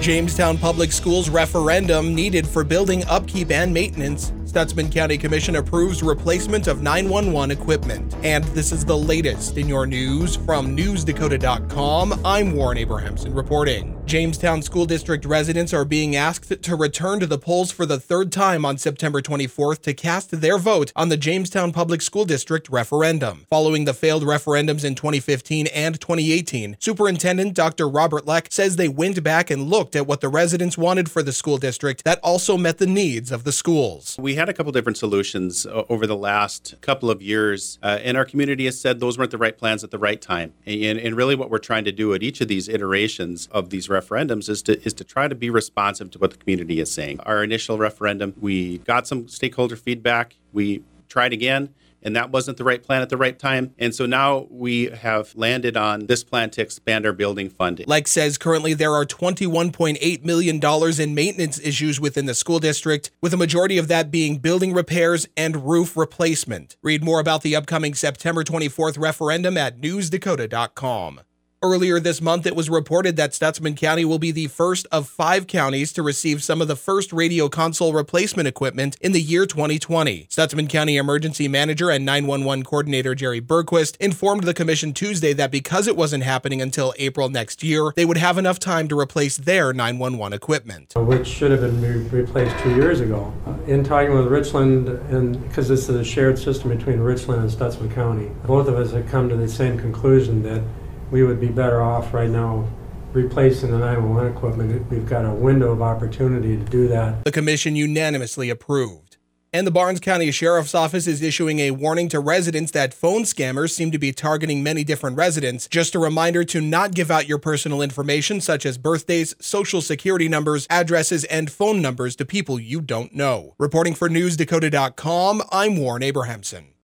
Jamestown Public Schools referendum needed for building upkeep and maintenance. Stutsman County Commission approves replacement of 911 equipment. And this is the latest in your news from NewsDakota.com. I'm Warren Abrahamson reporting. Jamestown School District residents are being asked to return to the polls for the third time on September 24th to cast their vote on the Jamestown Public School District referendum. Following the failed referendums in 2015 and 2018, Superintendent Dr. Robert Leck says they went back and looked at what the residents wanted for the school district that also met the needs of the schools. We had a couple different solutions over the last couple of years, and our community has said those weren't the right plans at the right time. And really what we're trying to do at each of these iterations of these referendums is to try to be responsive to what the community is saying. Our initial referendum, we got some stakeholder feedback. We tried again, and that wasn't the right plan at the right time. And so now we have landed on this plan to expand our building funding. Leck says currently there are $21.8 million in maintenance issues within the school district, with a majority of that being building repairs and roof replacement. Read more about the upcoming September 24th referendum at NewsDakota.com. Earlier this month, it was reported that Stutsman County will be the first of 5 counties to receive some of the first radio console replacement equipment in the year 2020. Stutsman County Emergency Manager and 911 Coordinator Jerry Berquist informed the commission Tuesday that because it wasn't happening until April next year, they would have enough time to replace their 911 equipment. Which should have been replaced 2 years ago. In talking with Richland, and because this is a shared system between Richland and Stutsman County, both of us have come to the same conclusion that we would be better off right now replacing the 911 equipment. We've got a window of opportunity to do that. The commission unanimously approved. And the Barnes County Sheriff's Office is issuing a warning to residents that phone scammers seem to be targeting many different residents. Just a reminder to not give out your personal information such as birthdays, social security numbers, addresses, and phone numbers to people you don't know. Reporting for NewsDakota.com, I'm Warren Abrahamson.